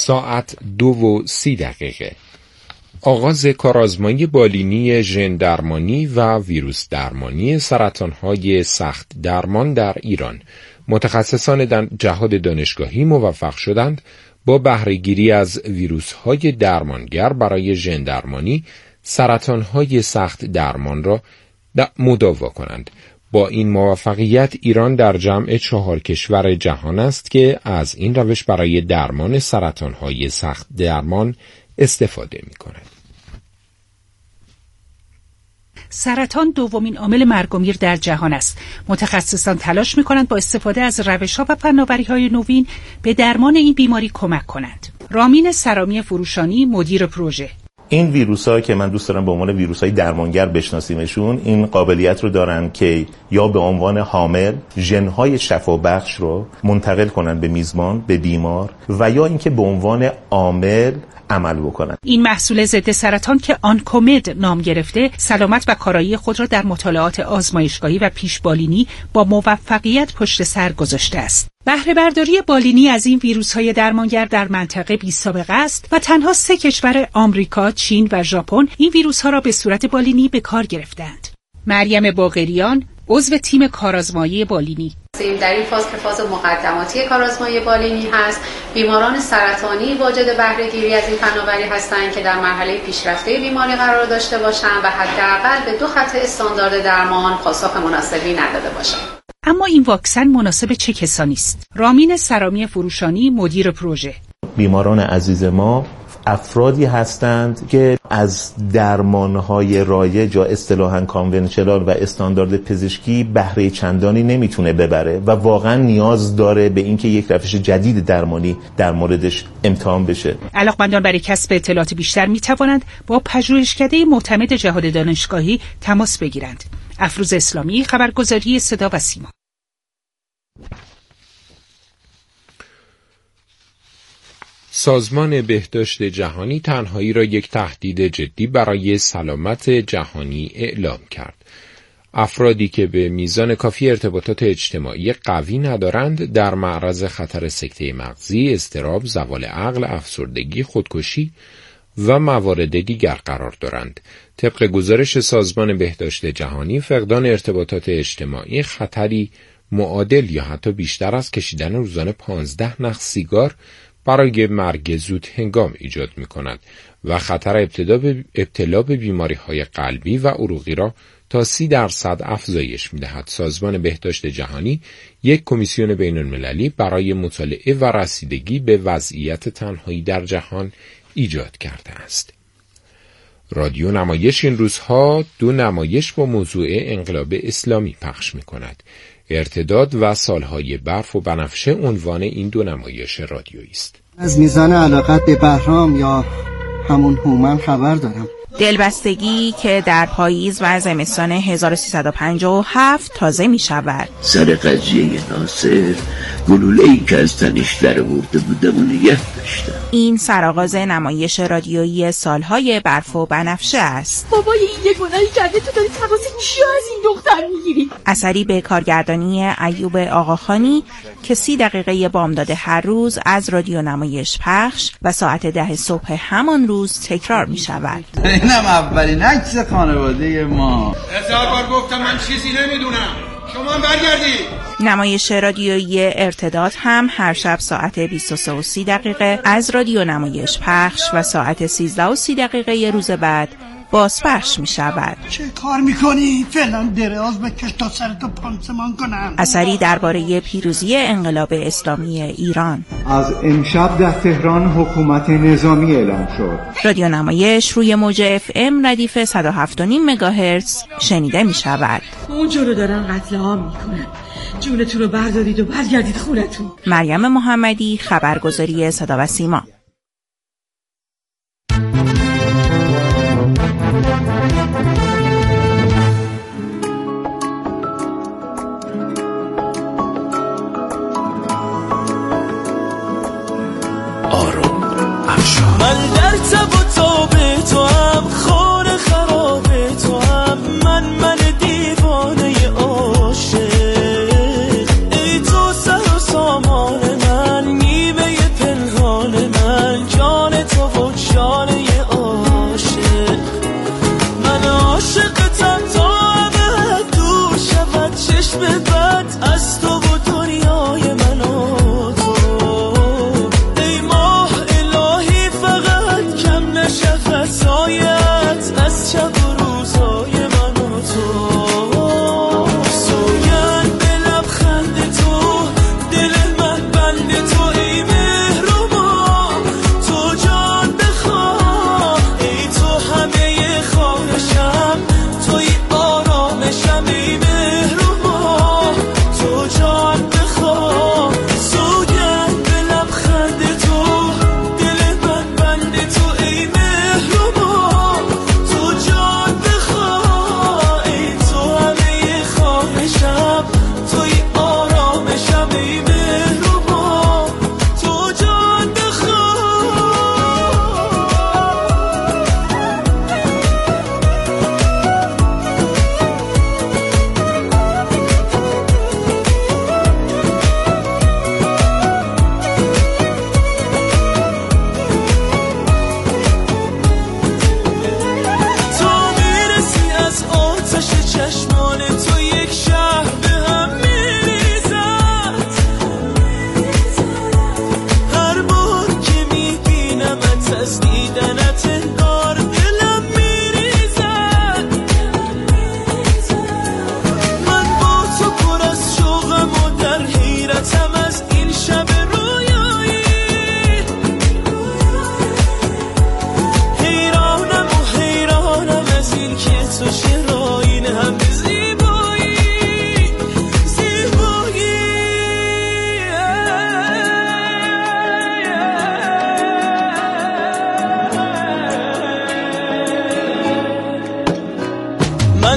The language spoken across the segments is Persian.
ساعت 2:30. آغاز کارآزمایی بالینی ژن درمانی و ویروس درمانی سرطان‌های سخت درمان در ایران. متخصصان جهاد دانشگاهی موفق شدند با بهره‌گیری از ویروس‌های درمانگر برای ژن درمانی سرطان‌های سخت درمان را مداوا کنند. با این موفقیت ایران در جمع 4 کشور جهان است که از این روش برای درمان سرطان‌های سخت درمان استفاده می‌کند. سرطان دومین عامل مرگ و میر در جهان است. متخصصان تلاش می‌کنند با استفاده از روش‌ها و فناوری‌های نوین به درمان این بیماری کمک کنند. رامین سرامی فروشانی، مدیر پروژه: این ویروس‌ها که من دوست دارم به عنوان ویروس‌های درمانگر بشناسیمشون، این قابلیت رو دارن که یا به عنوان حامل ژن‌های شفابخش رو منتقل کنن به میزبان، به بیمار، و یا اینکه به عنوان عامل عمل بکنن. این محصول ضد سرطان که آنکومد نام گرفته، سلامت و کارایی خود را در مطالعات آزمایشگاهی و پیشبالینی با موفقیت پشت سر گذاشته است. بهره برداری بالینی از این ویروس‌های درمانگر در منطقه بی‌سابقه است و تنها 3 کشور آمریکا، چین و ژاپن این ویروس‌ها را به صورت بالینی به کار گرفتند. مریم باقریان، عضو تیم کارآزمایی بالینی: در این فاز که فاز مقدماتی کارآزمایی بالینی هست، بیماران سرطانی واجد بهره‌گیری از این فناوری هستند که در مرحله پیشرفته بیماری قرار داشته باشند و حداقل به 2 خط استاندارد درمان پاسخ مناسبی نداده باشند. اما این واکسن مناسب چه کسانی است؟ رامین سرامی فروشانی، مدیر پروژه: بیماران عزیز ما افرادی هستند که از درمانهای رایج یا اصطلاحاً کانونشنال و استاندارد پزشکی بهره چندانی نمیتونه ببره و واقعا نیاز داره به اینکه یک روش جدید درمانی در موردش امتحان بشه. علاقمندان برای کسب اطلاعات بیشتر میتوانند با پژوهشکده معتمد جهاد دانشگاهی تماس بگیرند. افروز اسلامی، خبرگزاری صدا و سیما. سازمان بهداشت جهانی تنهایی را یک تهدید جدی برای سلامت جهانی اعلام کرد. افرادی که به میزان کافی ارتباطات اجتماعی قوی ندارند در معرض خطر سکته مغزی، اضطراب، زوال عقل، افسردگی، خودکشی و موارد دیگر قرار دارند. طبق گزارش سازمان بهداشت جهانی، فقدان ارتباطات اجتماعی خطری معادل یا حتی بیشتر از کشیدن روزانه 15 نخ سیگار برای مرگ زود هنگام ایجاد می کند و خطر ابتلا به بیماری‌های قلبی و عروقی را تا 30% افزایش می دهد. سازمان بهداشت جهانی یک کمیسیون بین‌المللی برای مطالعه و رسیدگی به وضعیت تنهایی در جهان ایجاد کرده است. رادیو نمایش این روزها 2 نمایش با موضوع انقلاب اسلامی پخش می کند. ارتداد و سالهای برف و بنفشه عنوان این 2 نمایش رادیویی است. از میزان علاقت به بهرام یا همون هومن خبر دارم. دلبستگی که در پاییز و زمستان 1357 تازه می شود. سر قضیه ناصر گلوله‌ای که از تنش در آورده بودم و نگه داشتم. این سرآغاز نمایش رادیویی سالهای برف و بنفشه است. بابای این یه گناهی کرده، تو داری تماس چی از این دختر میگیری؟ اثری به کارگردانی ایوب آقاخانی که 30 دقیقه بامداد هر روز از رادیو نمایش پخش و ساعت 10 صبح همان روز تکرار می شود. اینم اولین عکس خانواده ما. 1000 بار گفتم من چیزی نمیدونم، شما هم برگردید. نمایش رادیویی ارتداد هم هر شب ساعت 23:30 از رادیو نمایش پخش و ساعت 13:30 روز بعد بازپخش می شود. چه کار میکنی؟ فعلا دراز بکش تا سرتو پانسمان کنم. اثری درباره پیروزی انقلاب اسلامی ایران. از امشب در تهران حکومت نظامی اعلام شد. رادیو نمایش روی موج FM ردیف 107.5 مگاهرتز شنیده می شود. اونجا رو دارن قتل عام میکنن. جونتون رو بردارید و برگردید خونتون. مریم محمدی، خبرگزاری صدا و سیما. من در تب و تاب تو هم، خار خراب تو هم، من دیوانه عاشق. ای تو سر و سامان من، نیمه پنهان من،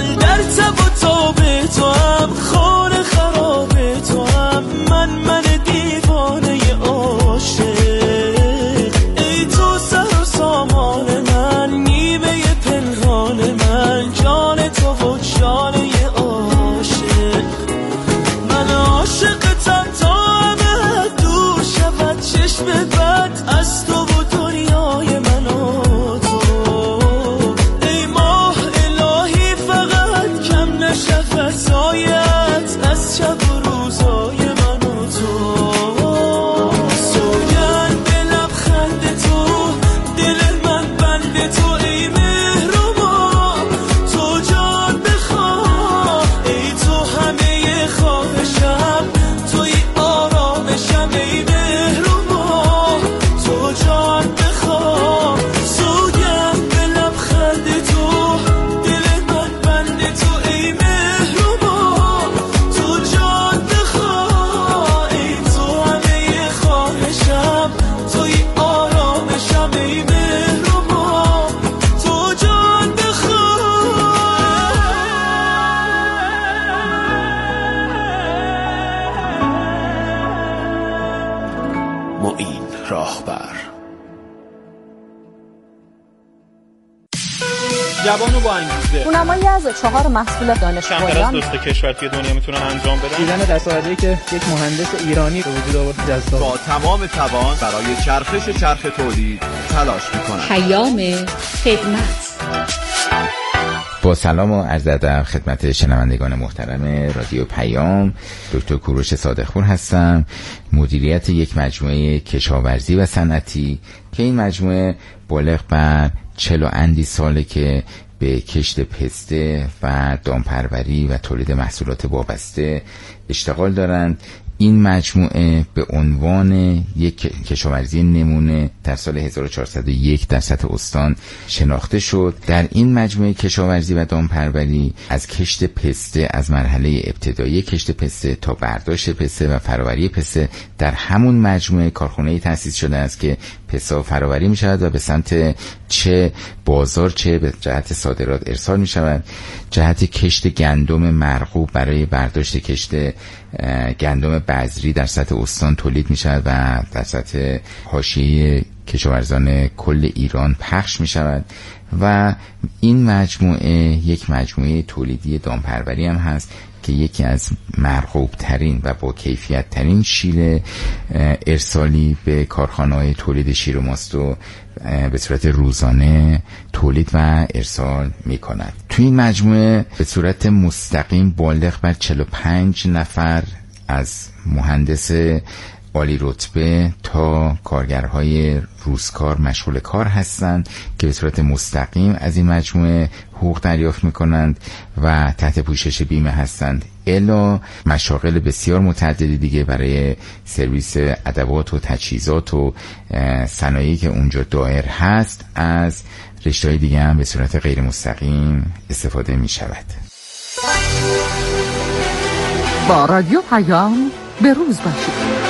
من در تب و تاب تو هم، خانه خراب تو هم، من دیوانه عاشق. ای تو سر و سامان من، نیمه پنهان من، جان تو و جانه عاشق. من عاشقتم تا همه دور شود چشم بد از تو و دنیای من و تو. ای ماه الهی فقط کم نشه فضایت از شب و روزای من و تو. سوگند به لبخند تو، دل من بند تو، ای مهربان تو جان بخواه. ای تو همه خواهشم، توی آرامشم، ای مهربان تو جان بخواه. سوگند به لبخند تو، دل من بند تو، ای مهربان تو جان بخواه. ای تو همه خواهشم، توی آرامشم، ای مهربان تو جان بخواه. معین راهبر. جوان و با انگیزه، اونمایی از 4 محصول دانشگاهی کمتر از 2 کشور توی دنیا میتونن انجام بدن. دیدن دستاوردهایی که یک مهندس ایرانی به وجود آورد جذاب. با تمام توان برای چرخش چرخ تولید تلاش میکنن. پیام خدمت. با سلام و عرض ادب خدمت شنوندگان محترم رادیو پیام، دکتر کوروش صادقپور هستم، مدیریت یک مجموعه کشاورزی و صنعتی که این مجموعه بالغ بر 40 اندی ساله که به کشت پسته و دامپروری و تولید محصولات وابسته اشتغال دارند. این مجموعه به عنوان یک کشاورزی نمونه در سال 1401 در سطح استان شناخته شد. در این مجموعه کشاورزی و دامپروری از کشت پسته، از مرحله ابتدایی کشت پسته تا برداشت پسته و فراوری پسته، در همون مجموعه کارخانه‌ای تأسیس شده است که پسته فراوری می شود و به سمت چه بازار چه به جهت صادرات ارسال می شود. جهت کشت گندم مرغوب برای برداشت کشت گندم بذری در سطح استان تولید می شود و در سطح حاشیه کشاورزان کل ایران پخش می شود. و این مجموعه یک مجموعه تولیدی دامپروری هم هست که یکی از مرغوب ترین و با کیفیت ترین شیر ارسالی به کارخانه‌های تولید شیر و ماست و به صورت روزانه تولید و ارسال می کند. توی این مجموعه به صورت مستقیم بالغ بر 45 نفر از مهندس عالی رتبه تا کارگرهای روزکار مشغول کار هستند که به صورت مستقیم از این مجموعه حقوق دریافت میکنند و تحت پوشش بیمه هستند، الا مشاغل بسیار متعددی دیگه برای سرویس ادوات و تجهیزات و صنایعی که اونجا دایر هست از رشته‌های دیگه هم به صورت غیر مستقیم استفاده می شود. با رادیو پیام به روز باشید.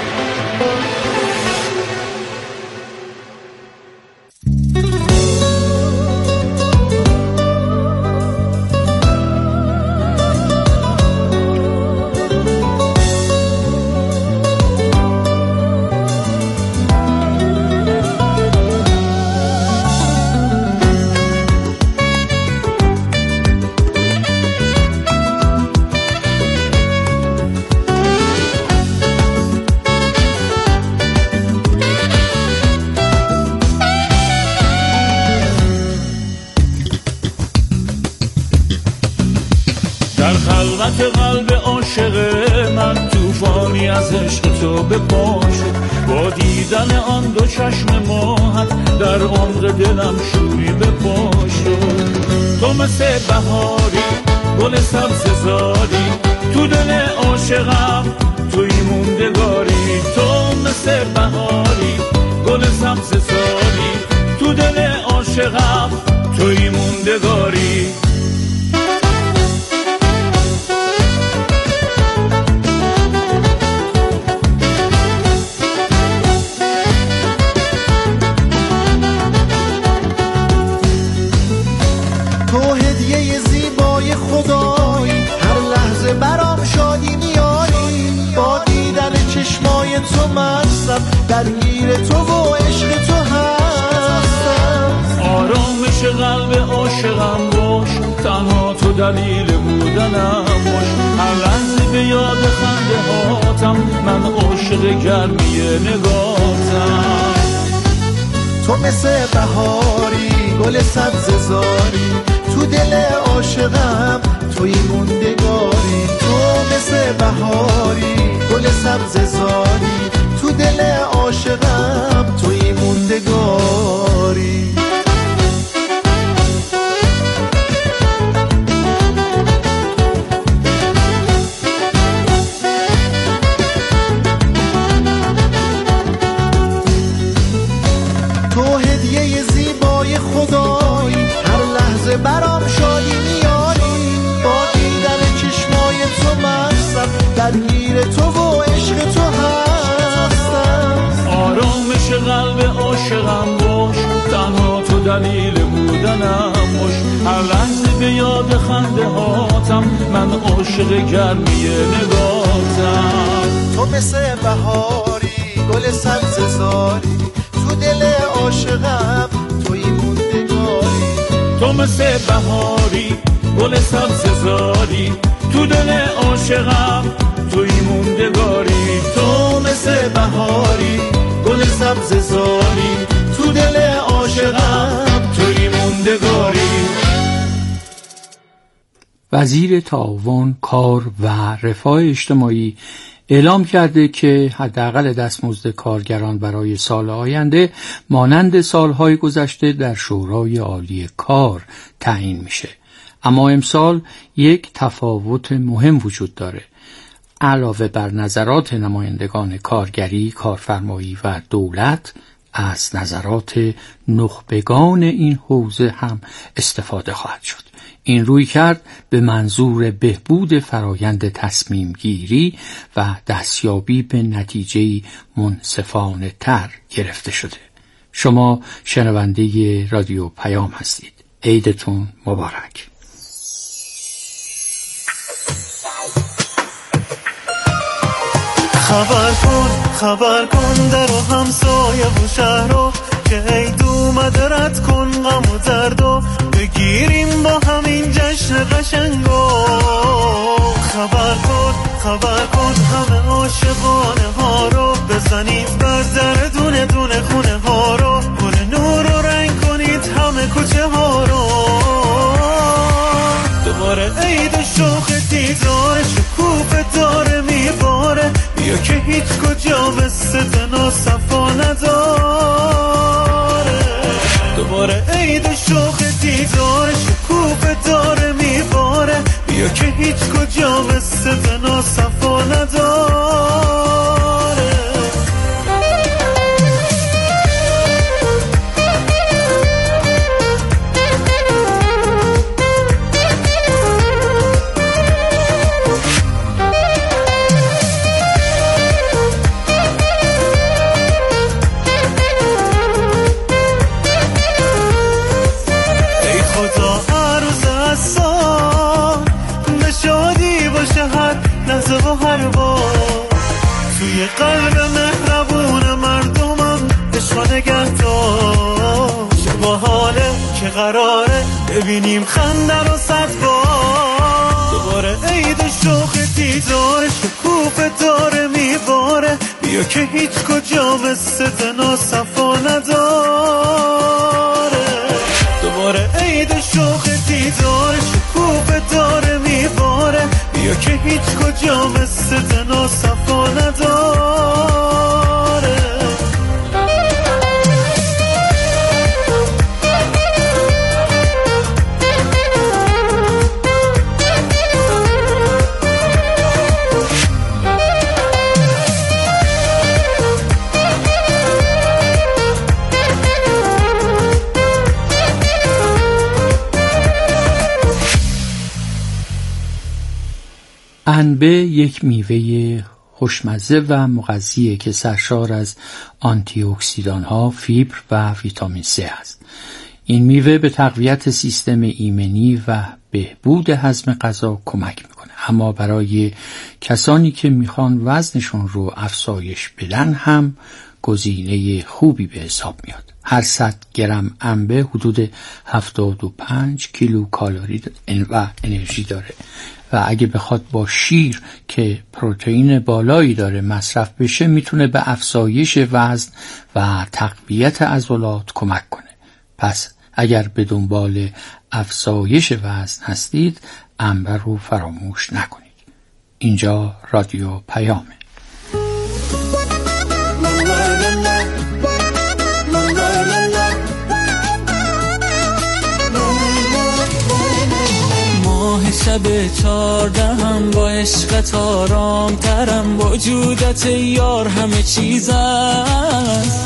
قلب عاشق من طوفانی از عشق تو به پا شد. با دیدن آن دو چشم ماهت در عمق دلم شوری به پا شد. تو مثل بهاری گل سبززاری تو دل عاشقم، توی موندگاری. تو مثل بهاری گل سبززاری تو دل عاشقم، توی موندگاری. زیبای خدایی، هر لحظه برام شادی میاری. با دیدن چشمای تو مستم، درگیر تو و عشق تو هستم. آرامش قلب عاشقم باش، تنها تو دلیل بودنم باش. هر لحظه به یاد خنده هاتم، من عاشق گرمی نگاهتم. تو مثل بهاری، گل سبززاری، تو دل عاشقم توی موندگاری. تو مثل بهاری، گل سبززاری، تو دل عاشقم توی موندگاری. خدایی، هر لحظه برام شادی میاری. با دیدن چشمای تو مستم، درگیر تو و عشق تو هستم. آرامش قلب عاشقم باش، تنها تو دلیل بودنم باش. هر لحظه به یاد خنده هاتم، من عاشق گرمی نگاهتم. تو مثل بهاری، گل سبززاری، تو دل عاشقم توی موندگاری. تو مثل بهاری، گل سبززاری، تو دل عاشقم توی موندگاری. تو مثل بهاری، گل سبززاری، تو دل عاشقم توی موندگاری. وزیر تعاون، کار و رفاه اجتماعی اعلام کرده که حداقل دستمزد کارگران برای سال آینده مانند سالهای گذشته در شورای عالی کار تعیین میشه. اما امسال یک تفاوت مهم وجود داره. علاوه بر نظرات نمایندگان کارگری، کارفرمایی و دولت، از نظرات نخبگان این حوزه هم استفاده خواهد شد. این روی کرد به منظور بهبود فرایند تصمیم گیری و دستیابی به نتیجه منصفانه تر گرفته شده. شما شنونده رادیو پیام هستید. عیدتون مبارک. خبر کن در و همسایه و شهر رو، که عید اومده رد کن غم و درد و بگیریم با همین جشن قشنگو. خبر کن همه عاشقانه ها رو، بزنید بر در دونه دونه خونه ها رو، گل نور رو رنگ کنید همه کوچه ها رو. دوباره عید شوخ دیدار شکوفه داره میباره، بیا که هیچ کجا مثل دنا صفا نداره. دوباره عید شوخ دیدار شکوفه داره میباره، بیا که هیچ کجا مثل دنا صفا نداره. توی قلب مهربون مردمم عشق نگهدار. چه باحاله که قراره ببینیم خنده رو 100 بار. دوباره عید شوخ دیدار شکوفه داره میباره، بیا که هیچ کجا مثل دنا صفا نداره. دوباره عید شوخ دیدار شکوفه داره میباره، بیا که هیچ کجا مثل دنا صفا نداره. انبه یک میوه خوشمزه و مغذیه که سرشار از آنتی اکسیدان ها، فیبر و ویتامین C است. این میوه به تقویت سیستم ایمنی و بهبود هضم غذا کمک میکنه، اما برای کسانی که میخوان وزنشون رو افزایش بدن هم گزینه خوبی به حساب میاد. هر 100 گرم انبه حدود 75 کیلو کالری و انرژی داره و اگه بخواد با شیر که پروتئین بالایی داره مصرف بشه میتونه به افزایش وزن و تقویت عضلات کمک کنه. پس اگر به دنبال افزایش وزن هستید انبه رو فراموش نکنید. اینجا رادیو پیامه. شب 14 با عشقت آرام ترم، وجودت یار همه چیز است.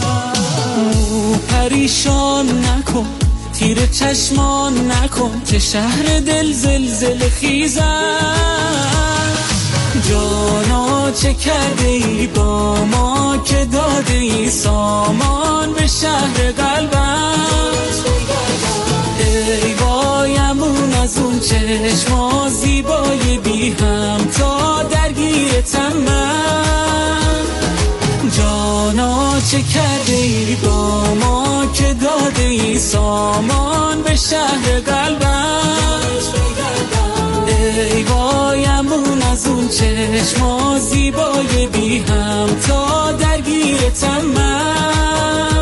پریشان نکن، تیر چشمان نکن، که شهر دل زلزله خیز است. جانا چه کرده ای با ما که داده ای سامان به شهر قلبم. ای وایمون از اون چشما زیبای بی هم تا درگیرتم من. جانا چه کرده ای با ما که داده ای سامان به شهر قلبم. ای وایمون از اون چشما زیبای بی هم تا درگیرتم من.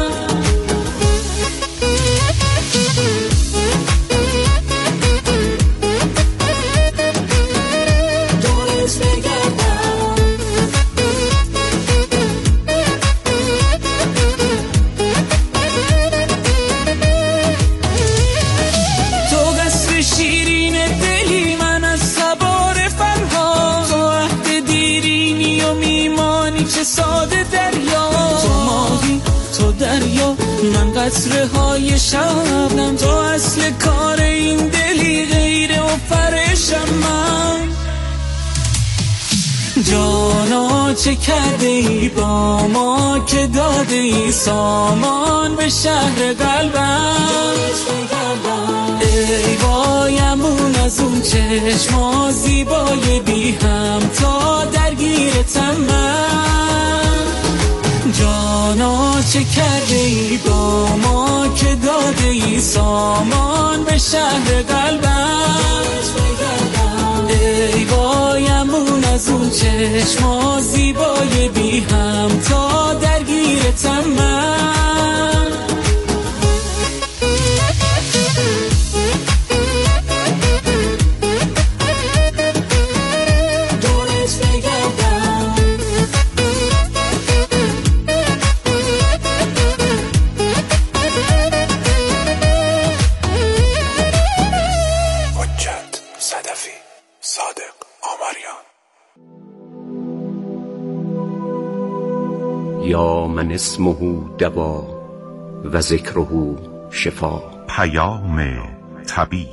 ساده دریا، تو ماهی تو دریا، من قطره های شبنم، تو اصل کار این دلی غیره و فرشم من. جانا چه کرده ای با ما که داده ای سامان به شهر قلبم. ای وایمون از اون چشما زیبای بی هم تا درگیرتم من. جانا چه کرده ای با ما که داده ای سامان به شهر قلبم. ای وایمون از اون چشما زیبای بی هم تا درگیرتم من. یا من اسمه دوا و ذکره شفا. پیام طبیب.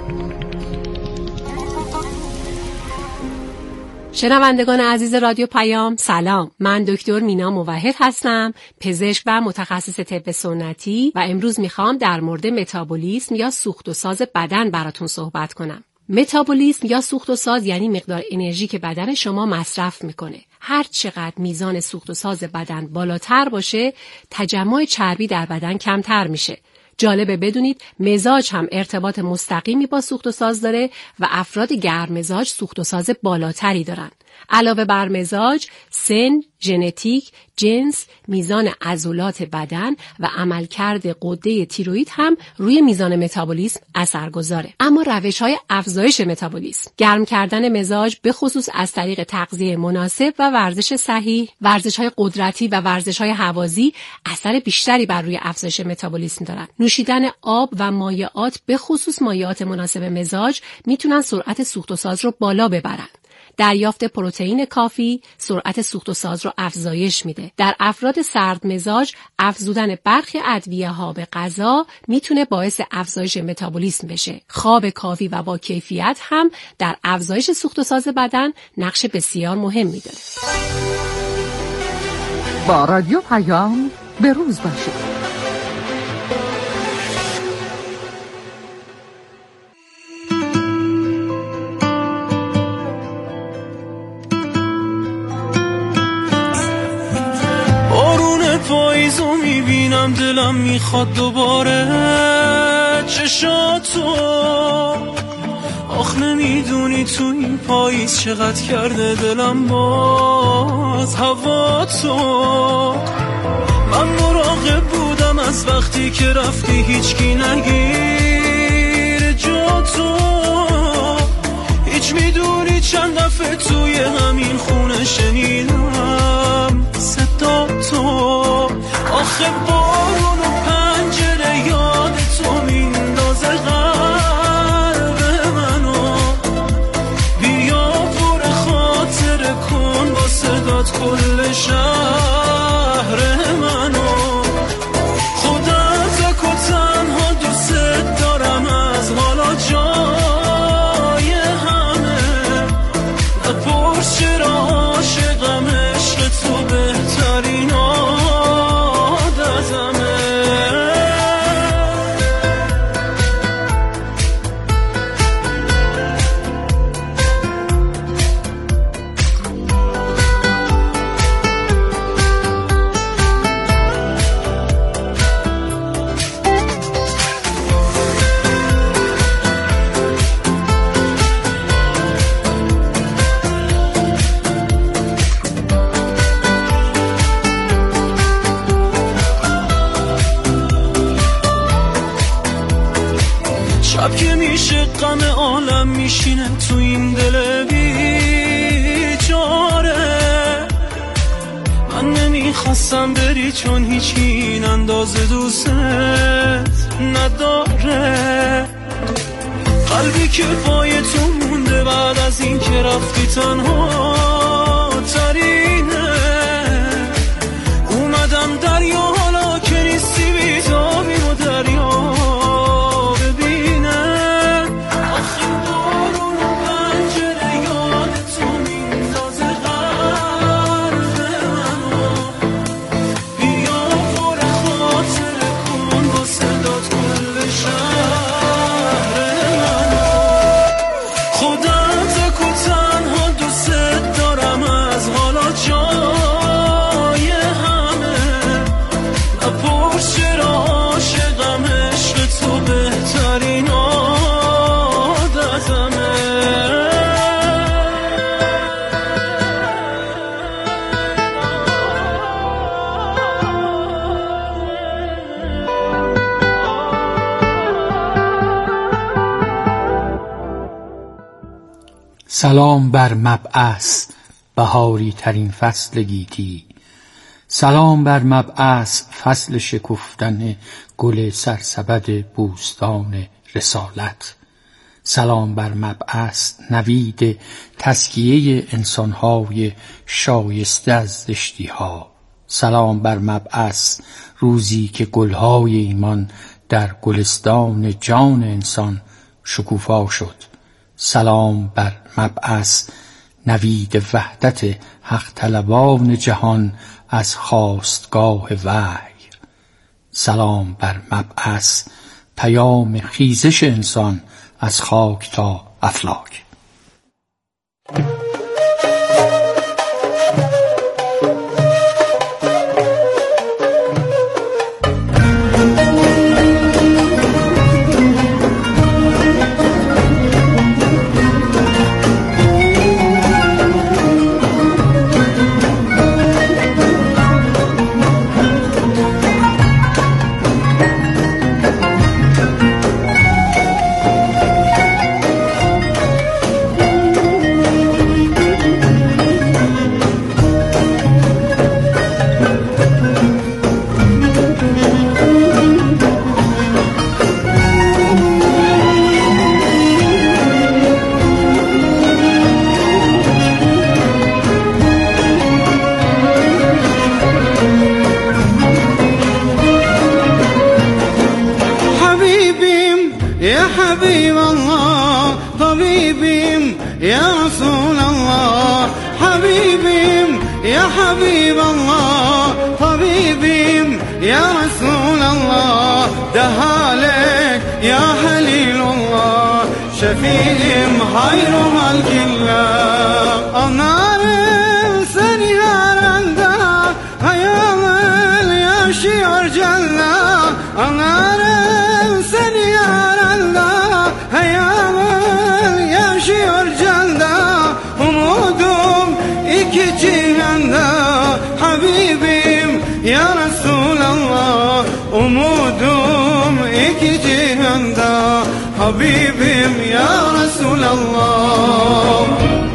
شنوندگان عزیز رادیو پیام، سلام. من دکتر مینا موحد هستم، پزشک و متخصص طب سنتی و امروز میخوام در مورد متابولیسم یا سوخت و ساز بدن براتون صحبت کنم. متابولیسم یا سوخت و ساز یعنی مقدار انرژی که بدن شما مصرف میکنه. هر چقدر میزان سوخت و ساز بدن بالاتر باشه، تجمع چربی در بدن کمتر میشه. جالبه بدونید مزاج هم ارتباط مستقیمی با سوخت و ساز داره و افراد گرم مزاج سوخت و ساز بالاتری دارن. علاوه بر مزاج، سن، ژنتیک، جنس، میزان عضلات بدن و عملکرد غده تیروئید هم روی میزان متابولیسم اثرگذاره. اما روش‌های افزایش متابولیسم، گرم کردن مزاج به خصوص از طریق تغذیه مناسب و ورزش صحیح، ورزش‌های قدرتی و ورزش‌های هوازی اثر بیشتری بر روی افزایش متابولیسم دارن. نوشیدن آب و مایعات به خصوص مایعات مناسب مزاج میتونن سرعت سوخت و ساز رو بالا ببرن. دریافت پروتئین کافی سرعت سوخت و ساز رو افزایش میده. در افراد سرد مزاج افزودن برخی ادویه‌ها به غذا میتونه باعث افزایش متابولیسم بشه. خواب کافی و با کیفیت هم در افزایش سوخت و ساز بدن نقش بسیار مهمی داره. با رادیو پیام به روز باشید. دلم میخواد دوباره چشاتو. آخ نمیدونی تو این پاییز چقدر کرده دلم باز هوا تو. من مراقب بودم از وقتی که رفتی هیچکی نگیر جا تو. هیچ میدونی چند دفعه توی همین خونه شنیدم صدا تو. آخه بارون و پنجره یاد تو میندازه قلب منو. بیا پر خاطر کن با صدات کل شهر منو. خودت و تنها دوست دارم از حالا جای همه. نپرس چرا عاشقم عشق تو بهترین عادتمه. شب که میشه غم عالم میشینه تو این دل بیچاره. من نمیخواستم بری چون هیچی این اندازه دوست نداره. قلبی که پای تو مونده بعد از این که رفتی تنها ترینه. اومدم دریا حالا که نیستی بیتابیم و دریا سلام بر مبعث بهاری ترین فصل گیتی. سلام بر مبعث فصل شکفتن گل سرسبد بوستان رسالت. سلام بر مبعث نوید تزکیه انسانهای شایسته از زشتیها. سلام بر مبعث روزی که گلهای ایمان در گلستان جان انسان شکوفا شد. سلام بر مبعث نوید وحدت حق طلبان جهان از خاستگاه وحی. سلام بر مبعث پیام خیزش انسان از خاک تا افلاک. حبيب الله طبيبي يا رسول الله حبيبي يا حبيب الله طبيبي يا رسول الله دهالك يا خليل الله شفيعim hayru halkillah anarım seni her anda hayalım yaşıyor cennet حبيبim ya Resulallah.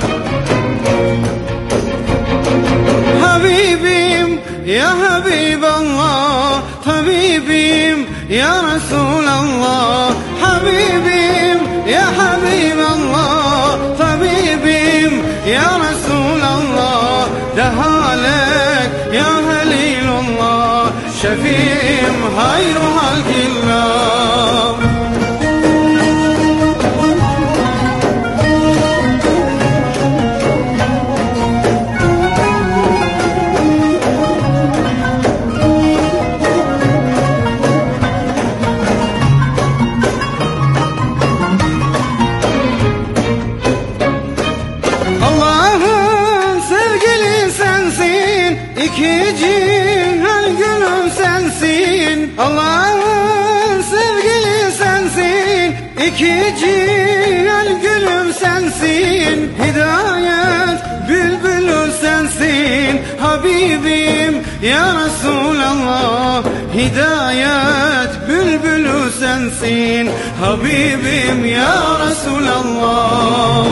Habibim ya Habiballah, Habibim ya Resulallah, Habibim ya Habiballah, Habibim ya Resulallah. Dehalek ya Halilullah, Şefim hayru halkillah. İki cihan gülüm sensin, Allah'ın sevgili sensin. İki cihan gülüm sensin, hidayet bülbülü sensin. Habibim ya Resulallah, hidayet bülbülü sensin. Habibim ya Resulallah.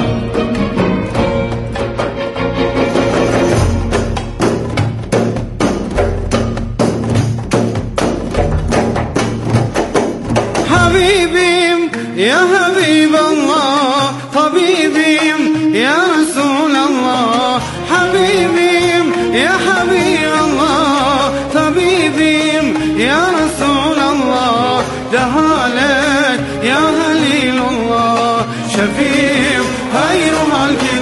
Habibim ya Habiballah, Habibim ya Resulallah, Habibim ya Habiballah, Habibim ya Resulallah. Dehalek ya Halilullah, Şefim hayru halki